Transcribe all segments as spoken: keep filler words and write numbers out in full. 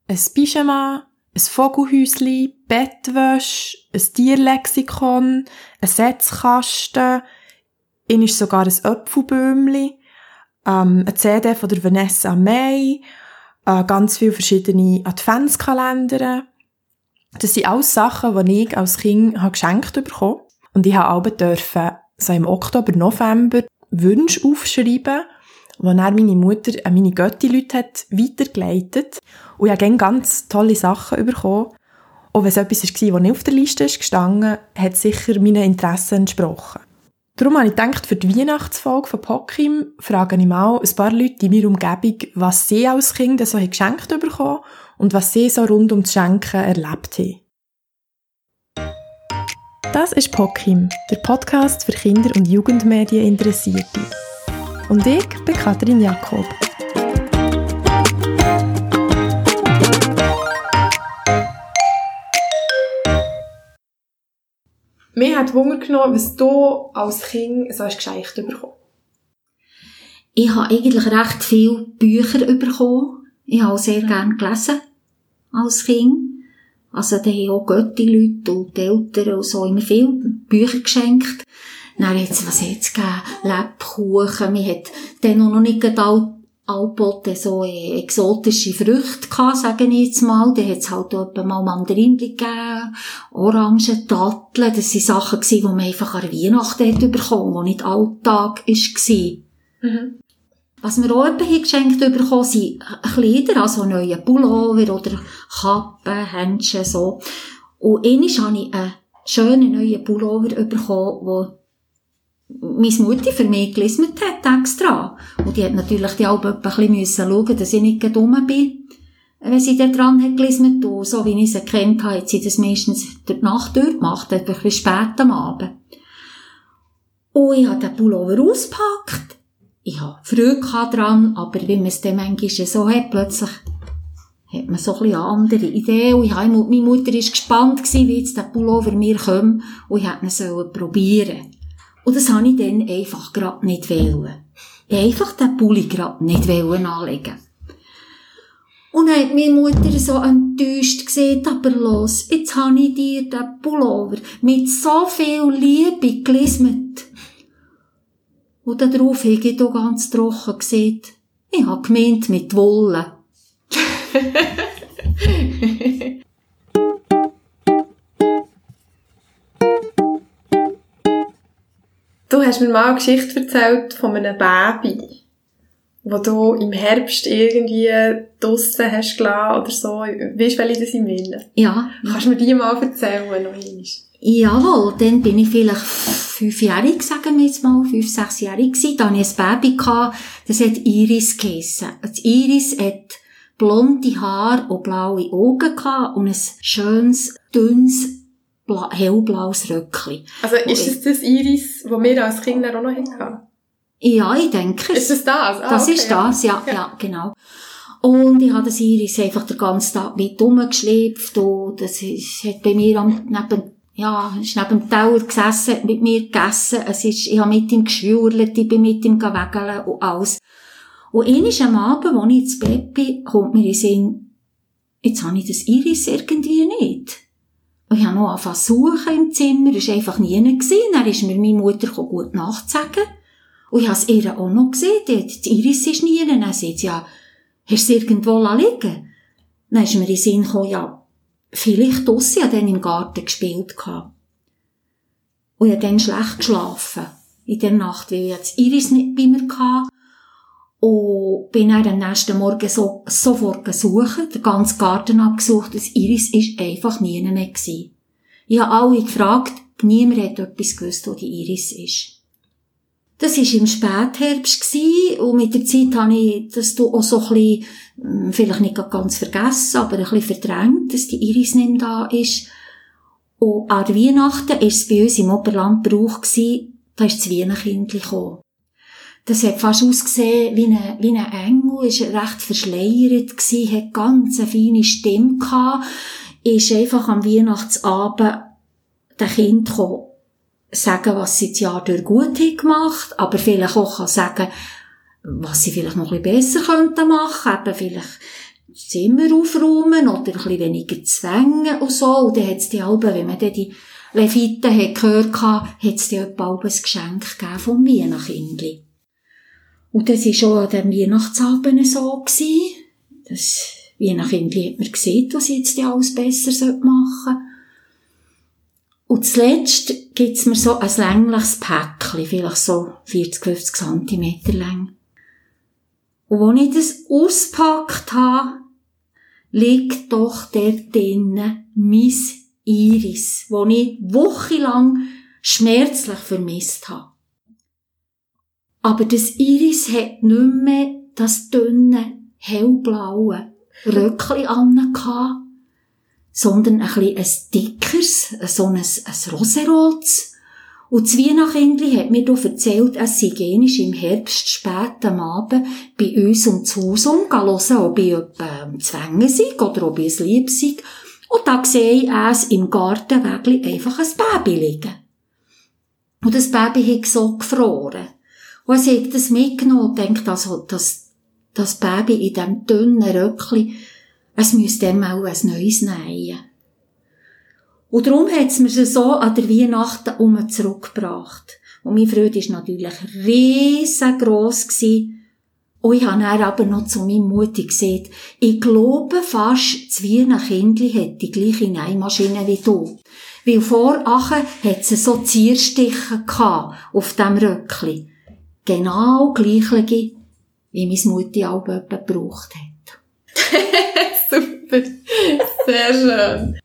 ein Pyjama, ein Vogelhäuschen, Bettwäsche, ein Tierlexikon, ein Setzkasten, in ist sogar ein Äpfelbäumli, ähm, eine C D von der Vanessa May, äh, ganz viele verschiedene Adventskalender. Das sind alles Sachen, die ich als Kind habe geschenkt bekommen. Und ich habe auch dürfen, so im Oktober, November, Wünsche aufschreiben, die dann meine Mutter an meine Götti-Leute hat weitergeleitet. Und ich habe dann ganz tolle Sachen bekommen. Und wenn es etwas war, das nicht auf der Liste gestanden, hat es sicher meinen Interessen entsprochen. Darum habe ich gedacht, für die Weihnachtsfolge von Pokim frage ich mal ein paar Leute in meiner Umgebung, was sie als Kind so geschenkt bekommen und was sie so rund um das Schenken erlebt haben. Das ist Pokim, der Podcast für Kinder- und Jugendmedieninteressierte. Und ich bin Katrin Jakob. Mir hat Wunder genommen, was du als Kind so hast geschenkt bekommen. Ich habe eigentlich recht viele Bücher bekommen. Ich habe auch sehr gerne gelesen als Kind. Also da haben auch Götti-Leute und die Eltern und so immer viele Bücher geschenkt. Dann hat's, was hat's gegeben? Lebkuchen. Man hat dann noch nicht all, allboten so exotische Früchte gehabt, sage ich jetzt mal. Da hat's halt auch mal Mandarinen gegeben, Orangen, Datteln. Das waren Sachen gewesen, die man einfach an Weihnachten hat bekommen, die nicht Alltag war. Mhm. Was wir auch jemanden geschenkt bekommen, sind Kleider, also neue Pullover oder Kappen, Händchen, so. Und einmal habe ich einen schönen neuen Pullover bekommen, den meine Mutter für mich gelismet hat, extra. Und die hat natürlich die Alben ein bisschen schauen, dass ich nicht dumm bin, wenn sie da dran hat gelismet. Und so wie ich sie kennt habe, hat sie das meistens durch die Nacht durchgemacht, etwa ein bisschen spät am Abend. Und ich habe den Pullover ausgepackt. Ich habe Freude dran, aber wie man es dann manchmal so hat, plötzlich hat man so ein bisschen eine andere Idee. Und ich habe, meine Mutter war gespannt, wie jetzt der Pullover mir kommt, und ich hätte ihn probieren. Und das habe ich dann einfach gerade nicht wollen. Ich einfach den Pulli gerade nicht wollen anlegen. Und dann hat meine Mutter so enttäuscht gesagt, aber los, jetzt habe ich dir den Pullover mit so viel Liebe gelismet. Und darauf habe ich auch ganz trocken gesagt, ich habe gemeint mit Wolle. Du hast mir mal eine Geschichte erzählt von einem Baby, wo du im Herbst irgendwie draussen hast gelassen oder so. Weißt du, welche das ich meine? Ja. Kannst du mir die mal erzählen, noch einmal? Jawohl, dann bin ich vielleicht fünfjährig, sagen wir jetzt mal, fünf, sechsjährig gewesen. Da hatte ich ein Baby gehabt, das hat Iris geheissen. Das Iris hat blonde Haare und blaue Augen gehabt und ein schönes, dünnes, bla- hellblaues Röckchen. Also ist das das Iris, das wir als Kinder auch noch hatten? Ja, ich denke es. Ist das das? Ah, das okay, ist das, ja, ja, ja, genau. Und ich habe das Iris einfach den ganzen Tag mit rumgeschleppt und das ist, hat bei mir am, neben, ja, ist neben dem Teller gesessen, mit mir gegessen. Es ist, ich habe mit ihm geschwurlt, ich bin mit ihm gewegeln und alles. Und einmal am Abend, als ich ins Bett bin, kommt mir in den Sinn, jetzt habe ich das Iris irgendwie nicht. Und ich habe noch angefangen zu suchen im Zimmer, es war einfach nie gewesen. Dann ist mir meine Mutter gut Nacht sagen. Und ich habe es ihr auch noch gesehen, die Iris ist nie. Dann sagt sie, ja, hast du es irgendwo liegen? Dann ist mir in den Sinn gekommen, ja, vielleicht draussen, ich habe dann im Garten gespielt. Und ich habe dann schlecht geschlafen. In der Nacht, weil ich das Iris nicht bei mir hatte. Und bin dann am nächsten Morgen so, sofort gesucht, den ganzen Garten abgesucht. Das Iris war einfach nie mehr gewesen. Ich habe alle gefragt, niemand hat etwas gewusst, wo die Iris ist. Das war im Spätherbst gewesen, und mit der Zeit habe ich das auch so ein bisschen, vielleicht nicht ganz vergessen, aber ein bisschen verdrängt, dass die Iris nicht mehr da ist. Und an Weihnachten war es bei uns im Oberland Brauch gewesen, da ist das Weihnachtskindchen gekommen. Das hat fast ausgesehen wie ein, wie ein Engel, ist recht verschleiert gewesen, hat ganz eine feine Stimme gehabt, ist einfach am Weihnachtsabend den Kind gekommen, sagen, was sie das Jahr durch gut haben gemacht, aber vielleicht auch sagen, was sie vielleicht noch ein bisschen besser könnten machen, eben vielleicht das Zimmer aufräumen oder ein bisschen weniger zwängen und so. Und dann hat es die Alben, wenn man dann die Leviten hat gehört hatte, hat es dann etwa ein Geschenk gegeben vom Weihnachtskindli. Und das war schon an dem Weihnachtsabend so gewesen. Das Weihnachtskindli hat mir gesehen, was ich jetzt alles besser machen sollte. Und zuletzt gibt's mir so ein längliches Päckchen, vielleicht so vierzig, fünfzig Zentimeter lang. Und als ich das auspackt habe, liegt doch dort drinnen mein Iris, das ich wochenlang schmerzlich vermisst habe. Aber das Iris hat nicht mehr das dünne, hellblaue Röckchen angehabt, sondern ein bisschen ein dickeres, so ein, ein rosarotes. Und das Weihnachtskindli hat mir hier erzählt, es sei einmal im Herbst spät am Abend bei uns um das Haus umgegangen, ob ich am Zwängen sei oder ob ich es lieb sei. Und da sehe ich es im Gartenwägli einfach ein Baby liegen. Und das Baby hat so gefroren. Und er hat das mitgenommen und denkt, also, dass das Baby in diesem dünnen Röckchen, es müsste dem auch ein neues nähen. Und darum hat es mir so an der Weihnachten um zurückgebracht. Und meine Freude war natürlich riesengross gewesen. Und ich habe dann aber noch zu meiner Mutter gesagt, ich glaube fast, das Weihnachtskindli hat die gleiche Nähmaschine wie du. Weil vorachen hat es so Zierstiche gehabt auf dem Röckchen. Genau gleiche, wie meine Mutter auch jemand gebraucht hat. Super. Sehr schön.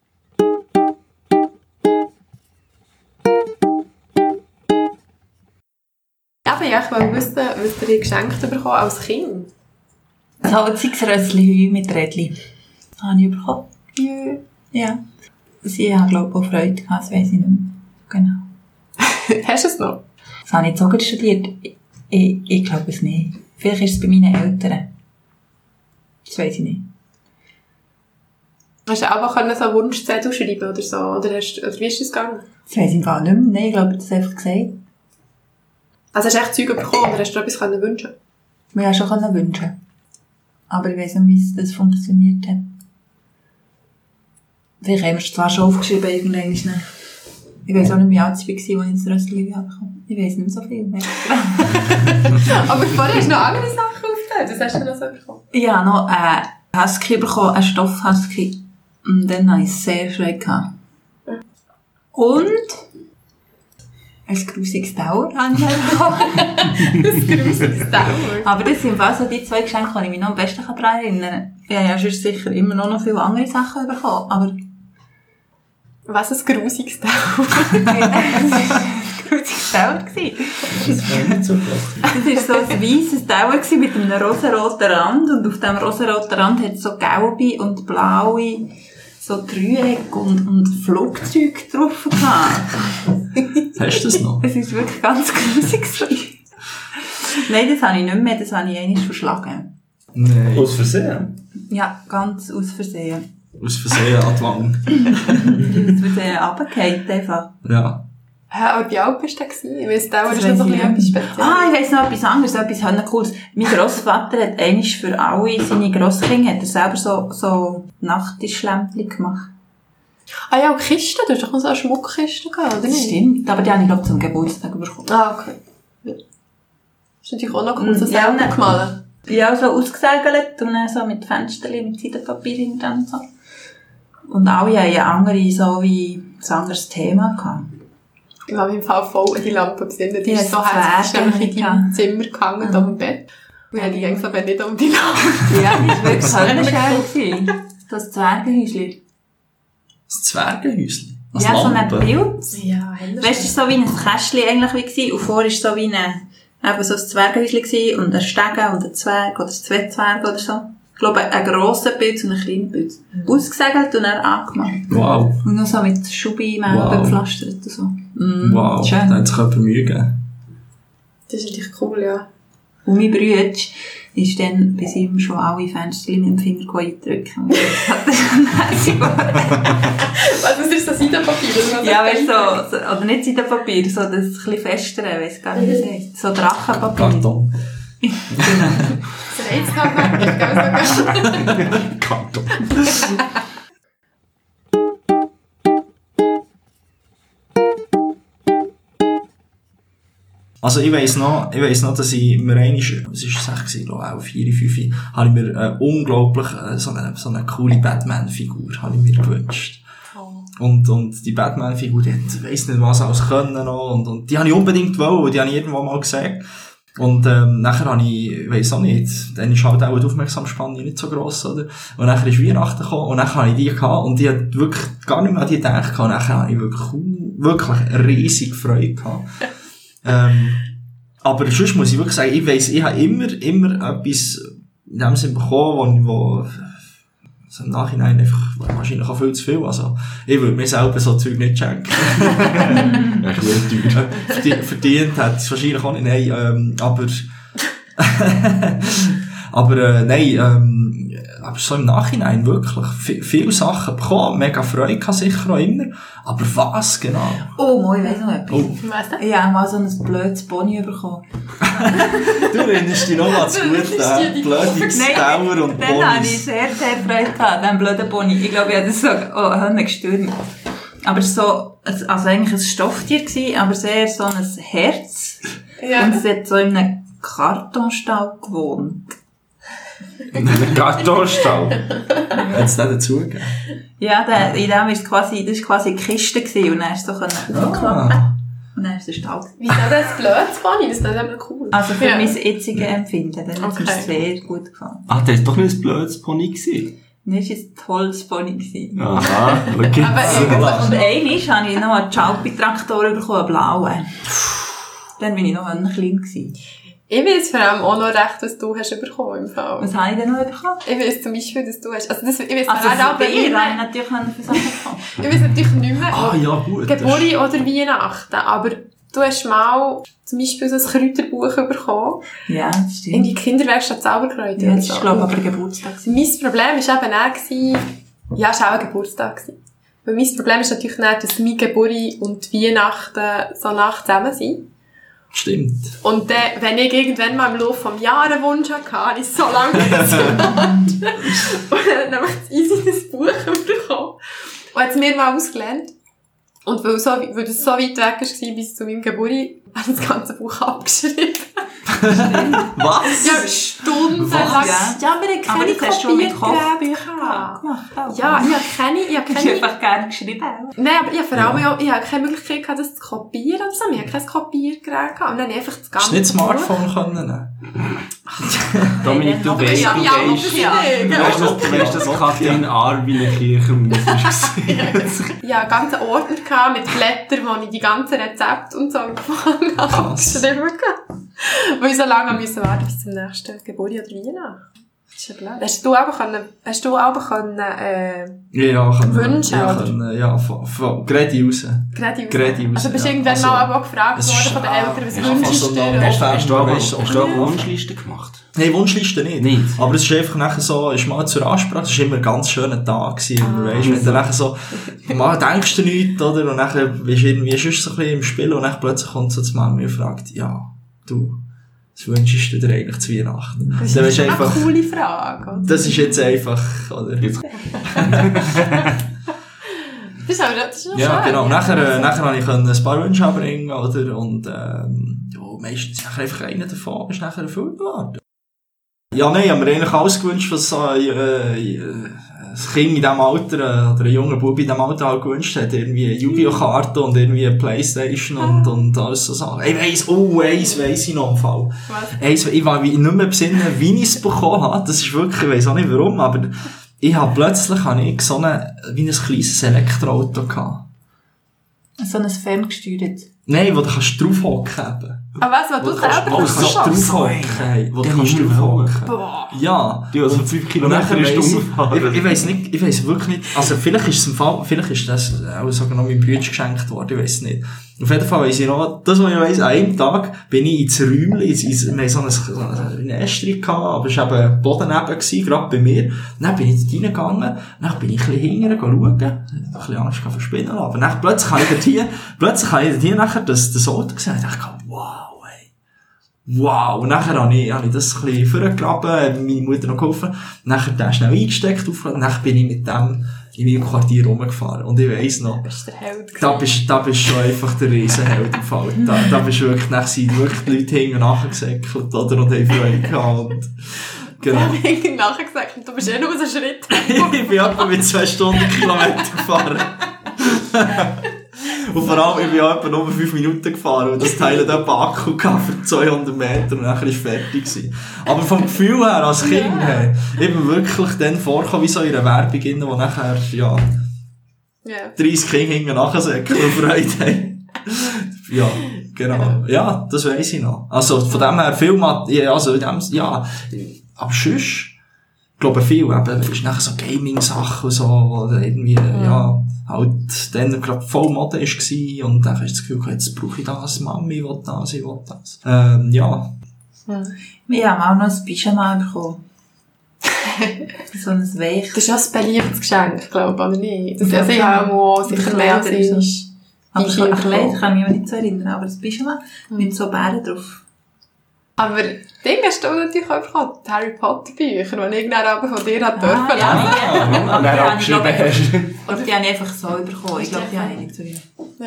Aber ja, ich wollte wissen, was ihr geschenkt bekommen als Kind. So ein Rössli mit Rädchen. Das habe ich bekommen. Ja. Ja. Sie haben, glaube ich, auch Freude gehabt, das weiss ich nicht mehr. Genau. Hast du es noch? Das habe ich sogar studiert. Ich, ich, ich glaube es nicht. Vielleicht ist es bei meinen Eltern. Das weiss ich nicht. Hast du auch so einen Wunschzettel schreiben oder so? Oder, hast, oder wie ist das gegangen? Das weiss ich im Fall nicht mehr. Nein, ich glaube, das einfach gesagt. Also hast du echt Zeug bekommen oder hast du etwas wünschen können? Wir haben schon wünschen. Aber ich weiss nicht, wie das funktioniert hat. Vielleicht haben wir es zwar schon aufgeschrieben, irgendwann. Ich weiss auch nicht, wie alt ich war, als ich das Rössli bekommen. Ich weiss nicht mehr so viel mehr. Aber vorher hast du noch andere Sachen aufgehört. Was hast du noch so bekommen? Ich habe noch einen Husky bekommen, einen Stoff-Husky. Und dann hatte ich es sehr schwer gehabt. Und ein grusiges Dauer habe ich bekommen. Ein grusiges Dauer? Aber das sind fast so die zwei Geschenke, die ich mich noch am besten daran erinnern kann. Ich habe ja sonst sicher immer noch, noch viele andere Sachen bekommen, aber... Was ein grusiges Dauer? Das war ein grusiges Dauer. Das war nicht so flach. Das war so ein weisses Dauer mit einem rosaroten Rand und auf diesem rosaroten Rand hat es so gelbe und blaue so Dreiecke und, und Flugzeuge drauf gehabt. Hast du das noch? Es ist wirklich ganz grusig. Nein, das habe ich nicht mehr, das habe ich einmal verschlagen. Nein. Aus Versehen? Ja, ganz aus Versehen. Aus Versehen an die Wange. Aus Versehen runtergefallen, einfach. Ja. Ja, aber wie alt bist du denn? Ich weiss, Dauer Das ist noch so weiss ein ich bisschen etwas nicht. Spezielles. Ah, ich weiss noch etwas anderes, etwas cooles. Mein Grossvater hat einmal für alle seine Grosskinder, hat er selber so, so Nachttischlämpchen gemacht. Ah ja, und Kisten, du hast doch noch so eine Schmuckkiste gehabt, oder Das nicht? stimmt, aber die habe ich, glaube ich, zum Geburtstag bekommen. Ah, okay. Ja. Das ist natürlich auch noch cool, so Mm, ja, selber ne. gemalt. Ja, so ausgesegelt und dann so mit Fenstern, mit Seidenpapier hinten und so. Und alle haben ja andere, so wie ein anderes Thema gehabt. Ich habe im Fall voll an die Lampe gesehen. Die Ja, ist so das herzlich, Zwerge nämlich in ja. deinem Zimmer gehangen, Mhm. auf dem Bett. Und ich habe die ganze Zeit nicht um die Lampe. Ja, das war wirklich Das schön. Das Zwergenhäuschen. Das Zwergenhäuschen. Als Ja, so ein Lampe. Bild. Ja, Weißt du, es war so wie ein Kästchen eigentlich wie gewesen, und vorher war es so wie ein, eben so ein Zwergenhäuschen gewesen, und ein Stegen und ein Zwerg, oder zwei Zwerge oder so. Ich glaube, ein grosser Bild und ein kleiner Bild. Mhm. Ausgesegelt und dann angemacht. Wow. Und noch so mit Schubi-Mehl Wow. bepflastert und so. Mm, Wow. Schön. Da hat sich jemand Mühe gegeben. Das ist natürlich cool, ja. Und mein Bruder ist dann bei ihm schon alle Fenster mit dem Finger eindrücken. Und das hat er schon nice geworden. Was, das ist so Seidenpapier? oder? Ja, weißt du, so, so, oder nicht Seidenpapier, so das ein bisschen festere, weiss gar nicht, wie es heisst. So Drachenpapier. Karton. Das Reiztag nicht, gell? Kanton. Also ich weiss noch, ich weiss noch, dass ich mir einmal, es war sechs, ich glaube auch vier, fünf, habe ich mir äh, unglaublich äh, so, eine, so eine coole Batman-Figur habe ich mir gewünscht. Oh. Und, und die Batman-Figur, die hat, weiss nicht was alles können noch, und, und die habe ich unbedingt wollen, die habe ich irgendwann mal gesehen. Und, ähm, nachher habe ich, ich weiss auch nicht, dann ist halt auch die Aufmerksamsspanne nicht so gross, oder? Und nachher ist Weihnachten gekommen, und nachher habe ich die gehabt, und die hat wirklich gar nicht mehr an die gedacht, und nachher habe ich wirklich, wirklich riesig Freude gehabt. ähm, aber sonst muss ich wirklich sagen, ich weiss, ich habe immer, immer etwas in dem Sinn bekommen, wo, wo, also im Nachhinein einfach, wahrscheinlich auch viel zu viel, also, ich würde mir selber so Zeug nicht schenken. Ja, ist nicht teuer. Verdi- verdient hat es wahrscheinlich auch nicht, nein, ähm, aber, aber, äh, nein, ähm, aber so im Nachhinein wirklich, v- viele Sachen bekommen, mega Freude gehabt, sicher auch immer, aber was genau? Oh, moi, ich weiss noch etwas. Oh. Weißt du? Ich habe mal so ein blödes Pony bekommen. Du erinnerst dich noch an das Gute, äh, blöde Dauer und Dann habe ich Ponys. sehr, sehr Freude gehabt, an diesem blöden Pony. Ich glaube, ich habe das so, oh, Hönne gestürmt. Aber es war so, also eigentlich ein Stofftier gewesen, aber sehr so ein Herz. Ja. Und es hat so in einem Kartonstall gewohnt. In einem Kartonstall. Hat es den dazugegeben? Ja, der, in dem ist quasi, das war quasi eine Kiste gewesen, und dann ist es so aufgeklappt. Ah. Und dann ist es Stall. Wieso das blödes Pony? Das ist dann eben cool. Also für Ja. mein jetziges Empfinden, dann hat es mir Okay. sehr gut gefallen. Ah, das war doch nicht ein blödes Pony gewesen. Das war ein tolles Pony gewesen. Aha, schau Aber jetzt. irgendwie- Und einmal habe ich noch einen Chalpi-Traktor bekommen, einen blauen. Dann war ich noch ein klein gewesen. Ich weiss vor allem auch noch recht, was du hast bekommen im Fall. Was habe ich denn noch bekommen? Ich weiss zum Beispiel, dass du hast, also das, ich weiss Also also, aber für nicht dich habe ich mehr, natürlich noch für Sachen bekommen. ich weiss natürlich nicht mehr, Ah, ja, gut. das ist- Geburt oder Weihnachten, aber du hast mal zum Beispiel so ein Kräuterbuch bekommen, Ja, das in stimmt. die Kinderwerkstatt Zauberkräuter. Ja, das oder war, so. glaube ich, aber Geburtstag. Mein Problem war eben auch, gewesen, ja, es war auch ein Geburtstag gewesen. Weil mein Problem ist natürlich nicht, dass meine Geburt und Weihnachten so nah zusammen sind. Stimmt. Und dann, wenn ich irgendwann mal im Laufe des Jahres einen Wunsch hatte, habe ich so lange gewartet. Und dann habe ich das easy das Buch bekommen. Und hat es mir mal ausgelernt. Und weil, so, weil das so weit weg war bis zu meinem Geburt, habe ich das ganze Buch abgeschrieben. Was? Ja, stundenlang. Was? Ja, aber ich Aber habe das keine hast du schon mit Kopiergeräte Kochbüchern gehabt. gemacht. auch. Ja, ich habe keine, ich habe Du hast keine, einfach gerne geschrieben. nein, aber ich habe vor allem auch, ich habe keine Möglichkeit gehabt, das zu kopieren oder so. Ich habe kein Kopiergerät gehabt. Und dann habe ich einfach das Hast ganze du nicht Buch- Smartphone können nehmen? Dominik, du Aber weißt, ja, du ja, weißt, ja. du weißt, dass, du weißt, dass Katrin Arwin-Kircher Ja, ganze Ordner gehabt mit Blättern, wo ich die ganzen Rezepte und so angefangen habe. Krass. geschrieben gehabt. Weil ich so lange müssen warten bis zum nächsten Geburt oder Weihnachten. Das ist ja blöd. Hast du aber können, hast du aber können, äh, Ja, ja, können. Wünsche, ja, oder? können, ja, von, von, gerade raus. gerade Gerade raus, Also bist du ja. irgendwann Also, mal aber auch gefragt es worden ist- von den Eltern, was ja, wünschst also du noch- dir? noch- Hast du auch, Weißt du, hast du auch eine Wunschliste gemacht? Nein, Wunschliste nicht. Nicht? Aber es ist einfach nachher so, ist mal zur Ansprache, es war immer ein ganz schöner Tag gewesen, Ah. weißt, wenn du nachher so, mal denkst du nichts, oder, und nachher bist du irgendwie sonst so ein bisschen im Spiel, und dann plötzlich kommt so die Mama und fragt, ja, du, was wünschst du dir eigentlich zu Weihnachten? Das Dann ist weisst du eine einfach, coole Frage. Oder? das ist jetzt einfach, oder? Jetzt- Das ist aber das ist noch Ja, schön. genau. Nachher, äh, nachher habe ich ein paar Wünsche anbringen, oder? Und, ähm, ja, meistens nachher einfach einer davon ist nachher erfüllt worden. Ja, nein, ich habe mir eigentlich alles gewünscht, was so, äh, äh, ein Kind in diesem Alter, äh, oder ein junger Bub in diesem Alter halt gewünscht hat. Irgendwie Yu-Gi-Oh-Karten und irgendwie eine Playstation und, und alles so Sachen. Ich weiss, oh, eins weiss ich noch im Fall. Was? Eins, ich war nicht mehr besinnen, wie ich es bekommen habe. Das ist wirklich, ich weiss auch nicht warum, aber ich habe plötzlich, habe ich so eine, wie ein kleines Elektroauto gehabt. So ein ferngesteuert. Nein, wo du kannst draufhocken eben. Aber was, was Wo du du kannst, selber wo du kannst kannst schaffen? draufhocken. Hey, wo du Den kannst muss ich draufhocken. Boah. Ja. Du, also fünf Kilometer in weiss Stunde fahren. ich, ich weiss nicht, ich weiss wirklich nicht, also vielleicht ist es im Fall, vielleicht ist das auch sogar noch meinem Bruder geschenkt worden, ich weiss nicht. Auf jeden Fall weiss ich noch, das was ich weiss, an einem Tag bin ich ins Räumchen, ins, ins, wir hatten so ein, so ein Ästchen gehabt, aber es war eben Boden neben gewesen, gerade bei mir. Dann bin ich dort reingegangen, dann bin ich ein bisschen hinterher schauen, ein bisschen Angst vor Spinnen, aber dann plötzlich habe ich dort hier, plötzlich habe ich dort hier nachher das, das Auto gesehen, und ich dachte, wow, ey. wow. Und nachher habe ich, habe ich das ein bisschen vorgegraben, meine Mutter noch geholfen. Nachher den schnell eingesteckt, aufgeladen. Nachher bin ich mit dem in meinem Quartier rumgefahren. Und ich weiss noch, bist der Held da bist, da bist schon einfach der Riesenheld im Fall. Da, da bist du wirklich, nachher sind wirklich die Leute hinten nachgesäckelt, oder? Und haben Freude gehabt. Und, genau. Ich habe irgendwie nachher gesagt, du bist eh nur so einen Schritt. Ich bin etwa mit zwei Stunden Kilometer gefahren. Und vor allem, ich bin auch etwa nur fünf Minuten gefahren und das Teil hat etwa Akku gehabt für zweihundert Meter und nachher war es fertig gewesen. Aber vom Gefühl her, als Kind, ja. hey, ich bin wirklich dann vorgekommen, wie so in einer Werbung, wo nachher, ja, yeah. dreißig Kinder hinten nachsäckeln und Freude haben. Ja, genau. Ja, das weiss ich noch. Also, von dem her, viel, also, ja, aber sonst, ich glaube viel, eben, ist nachher so Gaming-Sachen und so, wo irgendwie, ja, ja halt, dann gerade voll Mode war und dann hast du das Gefühl, jetzt brauche ich das, Mami will das, ich will das. Ähm, ja. Hm. Wir haben auch noch ein Pyjama bekommen. So ein Weich. Das ist auch ein beliebtes Geschenk, glaube ich, oder nicht? Das ja, sie haben auch sicher mehr als ist. Aber so ein Kleid kann ich mich nicht so erinnern, aber das Pyjama hm. mit so Bären drauf. Aber Ding hast du natürlich auch bekommen, die Harry Potter Bücher, die irgendwann aber von dir hat dürfen. Ah, ja, ja, ja. Und er abgeschrieben hast. Oder die habe ich einfach so bekommen. Ich glaube, die habe ich nicht so wie.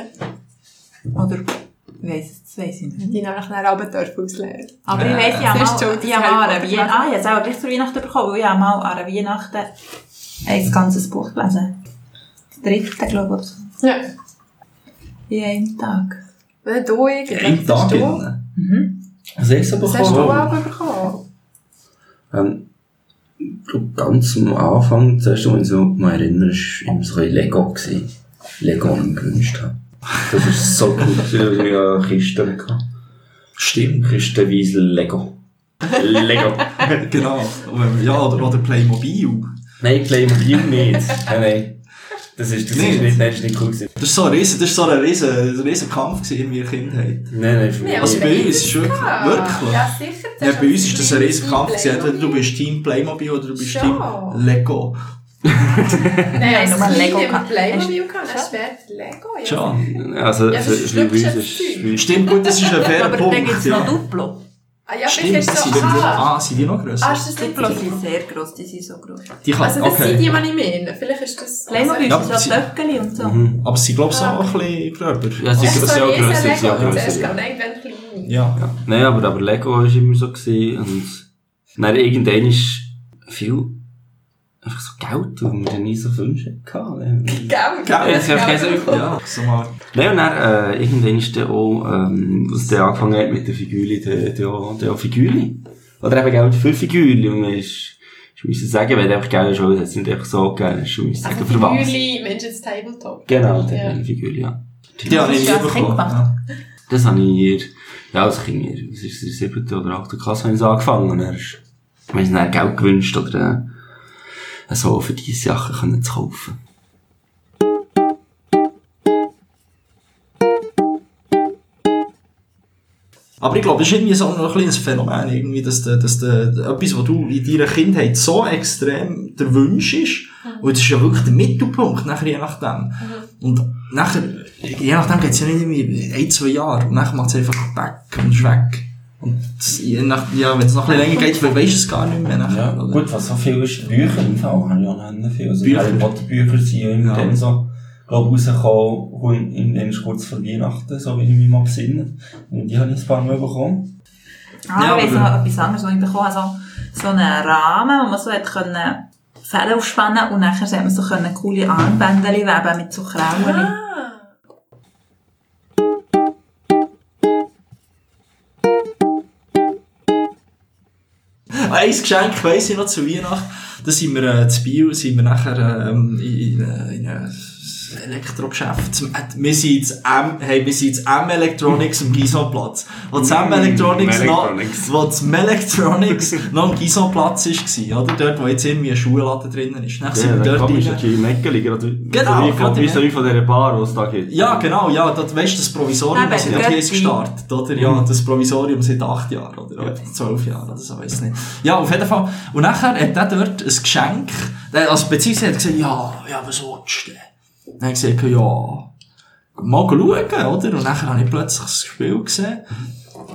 Oder, ich weiss es, das weiss ich nicht. Die nämlich dann aber dürfen ausleeren. Aber ich weiss, ich habe mal, die haben mal an Weihnachten, ah, ich habe es auch gleich zur Weihnachten bekommen, weil ich habe mal an Weihnachten ein ganzes Buch gelesen. Das dritte, glaube ich. Ja. In einem Tag. Wenn du irgendwie. In einem Tag? Mhm. Was hast du bekommen? Was hast du aber bekommen? Ähm, ich glaube, ganz am Anfang, zuerst, wenn ich so mal erinnere, war immer so ein Lego gewesen. Lego, das ich mir gewünscht habe. Das ist so gut, dass ich ja Kisten hatte. Stimmt. Kistenweise Lego. Lego. Genau. Ja, oder, oder Playmobil. Nein, Playmobil nicht. Nein, nein. Das ist, das ist nicht, das ist nicht cool gewesen. Das ist so ein riesen, das ist so ein riesen, ein riesen Kampf gewesen in meiner Kindheit. Nein, nein, für mich. Also bei uns ist es wirklich, wirklich. Ja, sicher. Ja, bei uns ist das ein riesen Kampf gewesen. Entweder du bist Team Playmobil oder du bist Schon. Team Lego. Nein, nur Lego kann. Playmobil kann, das wäre Lego, ja. Schon. Also, ja, für, für uns ist, stimmt, gut, das ist ein fairer aber Punkt. Aber dann gibt es ja. noch Duplo. Ah ja, stimmt, ist so, sind ah. ah, sind die noch grösser? Ah, ist das Duplo sind sehr gross, die sind so gross. Die kann, also das okay. sind die, die ich meine. Vielleicht ist das... Playmobil also, ist so Töckeli und so. Mhm. Aber sie glaube ich ah. auch ein bisschen gröber. Ja, sie sind so ja grösser, grösser. sie ja grösser. Zuerst kam irgendwann klein. Ja. ja. Nein, aber, aber Lego war immer so gewesen und dann irgendwann ist viel einfach so Geld, weil wir dann nie so Wünsche hatten. Geld? Geld? Ja, so mal. Nein, und dann, äh, irgendwann ist dann auch, ähm, was der angefangen hat mit der Figürli, der, der, der auch Figürli. Oder eben Geld für Figürli. Und man ist, ich muss sagen, wenn du einfach Geld hast, hat es nicht einfach so gegeben. Ich muss sagen, also für was. Figürli, Mensch, das Tabletop. Genau, der ja. Figürli, ja. Die habe ich nie bekommen. Das habe ich hier, ja, als Kind, was ist es, in der siebten oder achten Klasse habe ich so angefangen. Und dann ist, wir haben dann Geld gewünscht, oder, äh, so für diese Sachen zu kaufen. Aber ich glaube, das ist irgendwie so noch ein kleines Phänomen, irgendwie, dass, de, dass de, de, etwas, was du in deiner Kindheit so extrem der Wunsch ist, mhm. und das ist ja wirklich der Mittelpunkt, nachher, je nachdem. Mhm. Und nachher, je nachdem geht es ja nicht irgendwie ein, zwei Jahre, und nachher macht es einfach weg und ist weg. Und je nach, ja, wenn es noch ein bisschen länger geht, weisst du es gar nicht mehr nachher. Ja, gut, was so viel ist, Bücher im Fall, habe ich auch noch viel. Also, Bücher. Harry Potter Bücher sind ja immer ja. dann so, glaube rausgekommen, in, in, kurz vor Weihnachten, so wie ich mich mal besinne. Und die habe ich ein paar Mal bekommen. Ah, ja, ich weiss noch etwas anderes, was ich bekommen habe. So, so einen Rahmen, wo man so hätte können Fäden aufspannen und nachher hat man so können coole Armbänder weben mit so Krauen. Ah. Ein Geschenk weiss ich noch zu Weihnachten. Da sind wir, äh, zu Biel, sind wir nachher, ähm, in, in, in ein Elektrogeschäft. Wir sind jetzt M, hey, wir sind jetzt M Electronics am Gisonplatz. Wo das M Electronics noch, wo das Electronics noch am Gisonplatz war, oder? Dort, wo jetzt irgendwie ein Schuhladen drinnen ist. Dann sind ja, wir dort rein. Ist natürlich Meckeli, oder? Genau. Wie so wie von dieser Bar, die es da gibt. Ja, genau, ja, das, weißt du, das Provisorium, das hat hier gestartet, oder? Ja, das Provisorium seit acht Jahren, oder? Oder zwölf Jahren, oder so, weiss nicht. Ja, auf jeden Fall. Und nachher hat er dort ein Geschenk, also, beziehungsweise hat er gesagt, ja, ja, was willst du denn? Dann habe ich gesagt, ja, mal schauen, oder? Und nachher habe ich plötzlich das Spiel gesehen.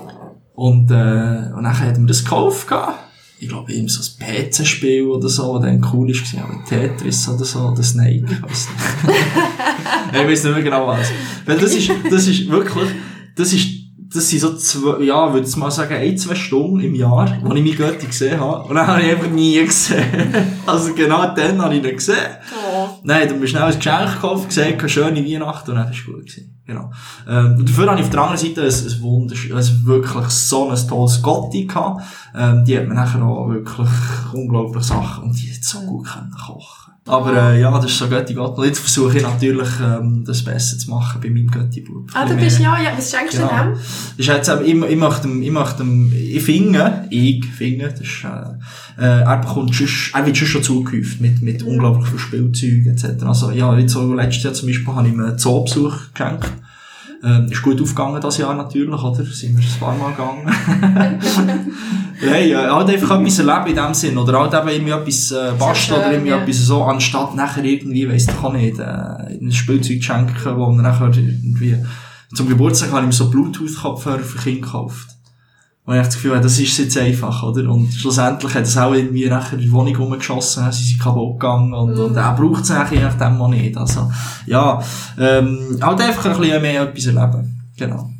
Und, äh, und dann hat er mir das gekauft gehabt. Ich glaube, eben so ein P C-Spiel oder so, das dann cool war, aber Tetris oder so, oder Snake, ich weiss nicht. Ich weiss nicht mehr genau was. Weil das ist, das ist wirklich, das ist, das sind so zwei, ja, würde ich mal sagen, ein, zwei Stunden im Jahr, wo ich mich Götti gesehen habe. Und dann habe ich einfach nie gesehen. Also genau dann habe ich ihn gesehen. Oh. Nein, dann bist du schnell ein Geschenk gekauft, gesehen, eine schöne Weihnachten und dann war es gut gewesen. Genau. Ähm, und dafür habe ich auf der anderen Seite ein, ein wunderschönes, also wirklich so ein tolles Gotti gehabt. Ähm, die hat mir nachher auch wirklich unglaubliche Sachen, und die hat so gut können kochen. Aber, äh, ja, das ist so Götti Gott. Und jetzt versuche ich natürlich, ähm, das besser zu machen bei meinem Götti-Bub. Ah, du bist, ja, ja, was schenkst du genau. dem? Das ist jetzt eben, ich, ich möchte ihm, ich möchte ihm, ich finde, ich finde, das ist, äh, äh, er bekommt sonst, er wird schon schon zugehäuft mit, mit mhm. unglaublich viel Spielzeug, et cetera. Also, ja, jetzt so, letztes Jahr zum Beispiel habe ich ihm einen Zoobesuch geschenkt. Ähm, ist gut aufgegangen das Jahr natürlich, oder? Sind wir ein paar Mal gegangen. Hey, äh, halt einfach etwas erleben in dem Sinn, oder halt eben irgendwie etwas, äh, basteln oder irgendwie ja. etwas so, anstatt nachher irgendwie, weiss ich auch nicht, äh, ein Spielzeug schenken, wo man nachher irgendwie, zum Geburtstag habe ich mir so Bluetooth-Kopfhörer für Kinder gekauft. Und ich das Gefühl habe, das ist jetzt einfach, oder? Und schlussendlich hat es auch irgendwie nachher in die Wohnung rumgeschossen, sie sind kaputt gegangen, und, mm. und er braucht es eigentlich nach dem auch nicht. Also, ja, ähm, halt einfach ein bisschen mehr etwas erleben. Genau.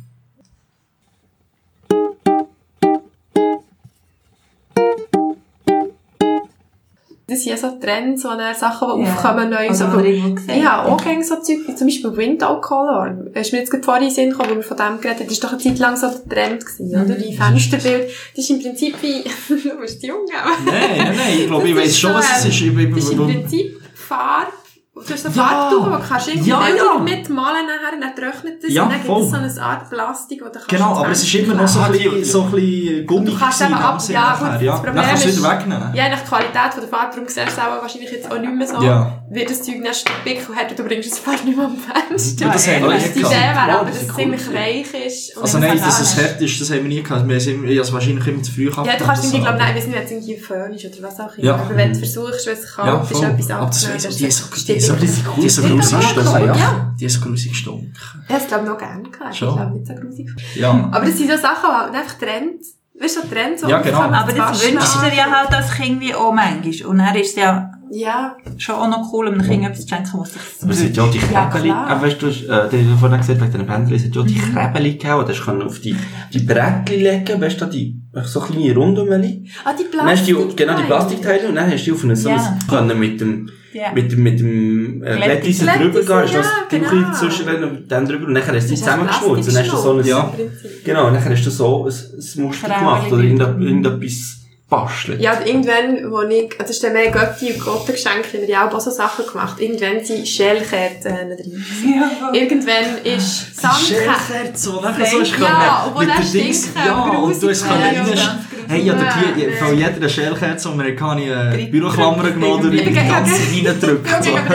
Das sind ja so Trends, so Sachen, die yeah. aufkommen, neu. Also, so, ich habe auch gerne so Zeug, wie zum Beispiel Window Color. Ist mir jetzt gerade vorhin in den Sinn gekommen, wo wir von dem geredet haben. Das war doch eine Zeit lang so der Trend gewesen, oder? Die Fensterbild. Das ist im Prinzip wie, du bist jung, aber. Nein, nein, nein, ich glaube, ich weiss schon, was es ist. Ich, ich, das ist im Prinzip Farbe. Du hast eine ja. Farbtube, wo du kannst irgendwie ja, Bilder ja. mitmalen nachher, und dann trocknet das, ja, und dann gibt es so eine Art Plastik, wo du kannst. Genau, aber es ist immer noch so ein bisschen, so ein bisschen Gummi. Du kannst eben ab, ja, gut, ja. das Problem dann kannst du ist, wieder wegnehmen. Ja, nach der Qualität von der Farbe, darum siehst du es auch wahrscheinlich jetzt auch nicht mehr so, ja. wird das Zeug nicht dick und hart, und du bringst es fast nicht mehr am Fenster. Ja, das haben wir nie die gehabt. Idee wäre ja, aber, dass es ziemlich weich ist. Also nein, dass es hart ist, das haben wir nie gehabt. Wir haben es wahrscheinlich immer zu früh gehabt. Ja, du kannst irgendwie, glaube nein, ich weiss nicht, wenn es irgendwie Föhn ist oder was auch immer. Aber wenn du versuchst, wenn es kalt ist, etwas abzunehmen, die ist so grusig. Ja. Die ist so grusig gestunken. Ich habe es, glaube ich, noch gerne gehabt. Ich glaube nicht so grusig. Ja. Aber das sind so Sachen, die einfach Trends, weißt du, so Trends, so ja, genau. Aber das wünschst du dir ja halt als Kind wie auch manchmal. Und dann ist es ja, ja schon auch noch cool, um einem Kind etwas zu schenken, was sich aber es hat ja auch die Krebeli, ja, äh, weißt du, äh, du hast vorhin gesagt, wegen den Bändchen, es hat ja auch die mhm. Krebeli gegeben, die du auf die, die Brettchen legen, weißt du, die, so kleine Rundumeli. Ah, die Plastikteile. Genau, die Plastikteile, und dann hast du auf eine, so ja. ein, mit dem, Yeah. mit dem, mit dem, äh, Glättisen drüber gehen, hast du das Tuch dazwischen und dann drüber, und dann hast du es zusammengeschmolzen, und dann hast du so ein, ja, genau, und dann hast du so ein, ein Muster gemacht, oder irgendetwas basteln. Ja, und irgendwann, wo ich, das ist dann mehr Götti und Gottengeschenke, haben wir ja auch so Sachen gemacht. Irgendwann sind Schälkerzen drin. Ja. Irgendwann ist Sandkerzen. Schälkerzen, wo nachher so ist ja, und wo dann stinken. Ja, und du hast rein. Hey, ja, hier, von jeder Schälkerze, die wir hatten, eine Büroklammer genommen, durch die ganze reingedrückt.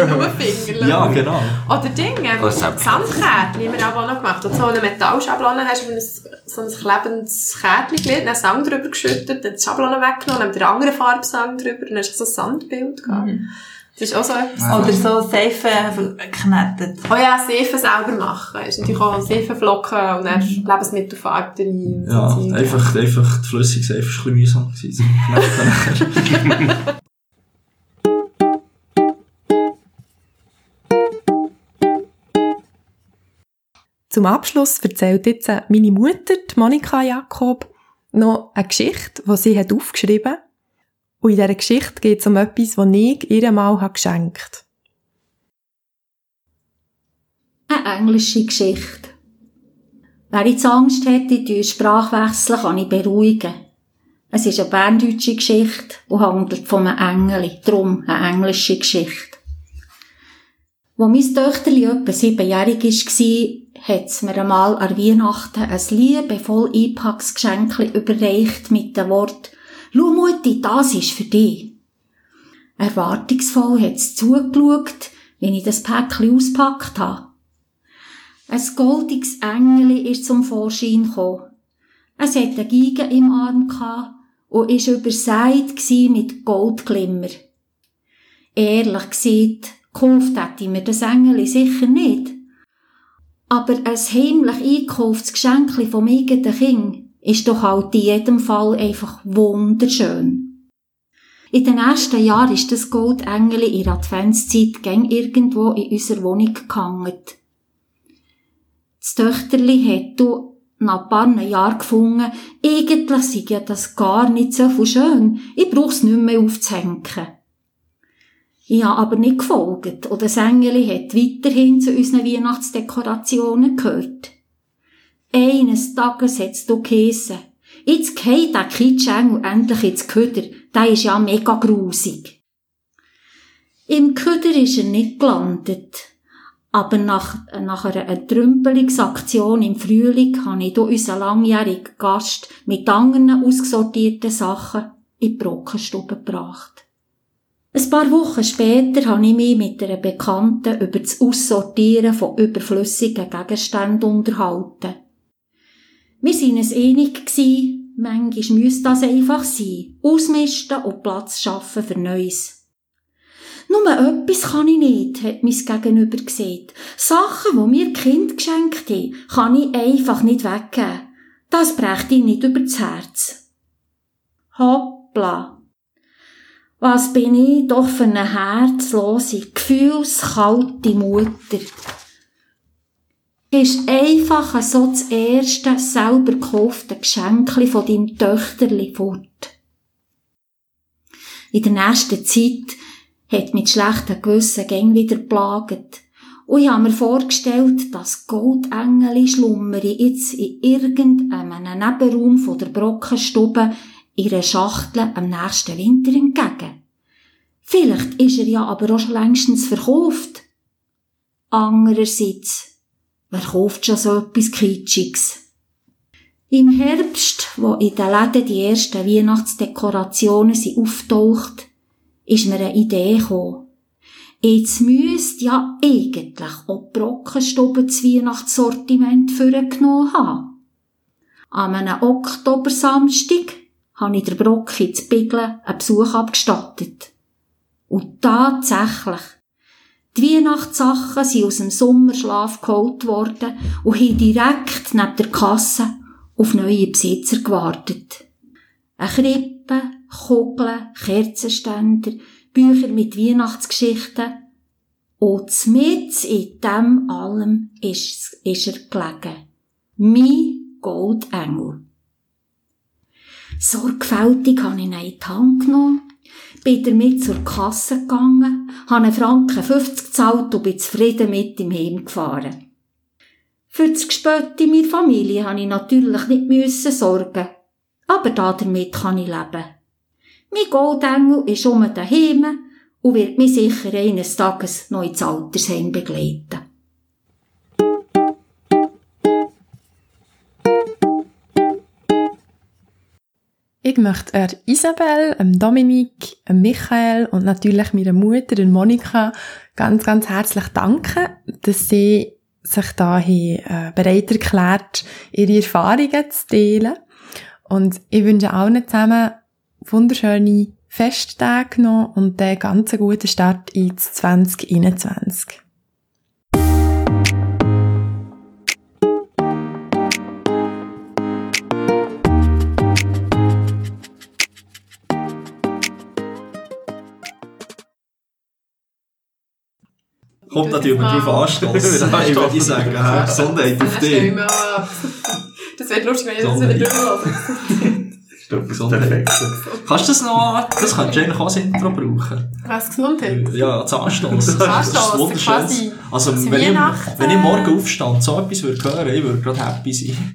Ja, genau. Oder Dinge, Sandkärtchen haben wir auch noch gemacht. Und so eine Metallschablone hast du, so ein klebendes Kärtchen gelegt, dann Sand drüber geschüttet, dann die Schablone weggenommen, dann wieder andere Farbsand drüber, und dann hast du so ein Sandbild gehabt. Mhm. Das ist auch so etwas. Ja. Oder so Seifen geknetet. Oh ja, Seifen selber machen. Ist natürlich auch Seifenflocken und dann Lebensmittelfarbe drin. Ja, so einfach, einfach die flüssige Seife ist ein bisschen mühsam gewesen. Zum Abschluss erzählt jetzt meine Mutter, die Monika Jakob, noch eine Geschichte, die sie hat aufgeschrieben hat. Und in dieser Geschichte geht es um etwas, das ich ihr mal geschenkt habe. Eine englische Geschichte. Wer jetzt Angst hätte, durch Sprachwechsel, kann ich beruhigen. Es ist eine berndeutsche Geschichte und handelt von einem Engel. Darum eine englische Geschichte. Als mein Töchterli etwa siebenjährig war, hat es mir einmal an Weihnachten ein liebevoll eingepacktes Geschenk überreicht mit dem Wort: «Schau, Mutti, das ist für dich.» Erwartungsvoll hat es zugeschaut, wenn ich das Päckchen auspackt habe. Ein goldiges Engeli ist zum Vorschein gekommen. Es hatte eine Geige im Arm gehabt und war übersät mit Goldglimmer. Ehrlich gesagt, gekauft hätte ich mir das Engeli sicher nicht. Aber ein heimlich eingekauftes Geschenk vom eigenen Kind ist doch halt in jedem Fall einfach wunderschön. In den ersten Jahren ist das Goldengeli in der Adventszeit gäng irgendwo in unserer Wohnung gehangen. Das Töchterli hat du nach ein paar Jahren gefunden, eigentlich sei ja das gar nicht so viel schön, ich brauch's nicht mehr aufzuhängen. Ich habe aber nicht gefolgt und das Engeli hat weiterhin zu unseren Weihnachtsdekorationen gehört. Eines Tages hat's du geheissen, jetzt geht der Kitschengel endlich ins Köder, der ist ja mega grusig. Im Köder ist er nicht gelandet, aber nach, nach einer Entrümpelungsaktion im Frühling habe ich hier unseren langjährigen Gast mit anderen ausgesortierten Sachen in die Brockenstube gebracht. Ein paar Wochen später habe ich mich mit einer Bekannten über das Aussortieren von überflüssigen Gegenständen unterhalten. Wir waren uns einig, manchmal müsste das einfach sein, ausmisten und Platz schaffen für Neues. Nur etwas kann ich nicht, hat mein Gegenüber gesagt. Sachen, die mir Kind geschenkt haben, kann ich einfach nicht weggeben. Das brächt ich nicht übers Herz. Hoppla. Was bin ich doch für eine herzlose, gefühlskalte Mutter. Ist einfach so das erste selber gekaufte Geschenkli von deinem Töchterli fort. In der nächsten Zeit hat mit schlechtem Gewissen gäng wieder plagt. Und ich habe mir vorgestellt, dass Goldengeli schlummere jetzt in irgendeinem Nebenraum von der Brockenstube ihre Schachtel am nächsten Winter entgegen. Vielleicht ist er ja aber auch schon längstens verkauft. Andererseits, wer kauft schon so etwas Kitschiges? Im Herbst, wo in den Läden die ersten Weihnachtsdekorationen sind auftaucht, ist mir eine Idee gekommen. Jetzt müsste ja eigentlich auch die Brockenstube das Weihnachtssortiment vorgenommen haben. An einem Oktobersamstag habe ich der Brocki zu Biglen einen Besuch abgestattet. Und tatsächlich, die Weihnachtssachen sind aus dem Sommerschlaf geholt worden und haben direkt neben der Kasse auf neue Besitzer gewartet. Eine Krippe, Kugeln, Kerzenständer, Bücher mit Weihnachtsgeschichten. Und mitten in dem allem ist, ist er gelegen. Mein Goldengel. Sorgfältig habe ich ihn in die Hand genommen, bin damit zur Kasse gegangen, habe einen Franken fünfzig gezahlt und bin zufrieden mit ihm heimgefahren. Für das Gespött in meiner Familie habe ich natürlich nicht müssen sorgen, aber damit kann ich leben. Mein Goldengel ist um daheim und wird mich sicher eines Tages noch ins Altersheim begleiten. Ich möchte der Isabel, dem Dominik, dem Michael und natürlich meiner Mutter, der Monika, ganz, ganz herzlich danken, dass sie sich da äh, bereit erklärt, ihre Erfahrungen zu teilen. Und ich wünsche allen zusammen wunderschöne Festtage noch und einen ganz guten Start ins zwanzig einundzwanzig. Kommt natürlich darauf anstoßen. Ich würde sagen, ja, Gesundheit auf dich. Das wäre lustig, wenn ich das wieder drüber lasse. Gesundheit. Kannst du das noch, das könntest du eigentlich auch als Intro brauchen. Was, Gesundheit? Ja, das Anstoßen. Das ist wunderschön. Also, wenn ich, wenn ich morgen aufstand, so etwas würde hören, ich würde gerade happy sein.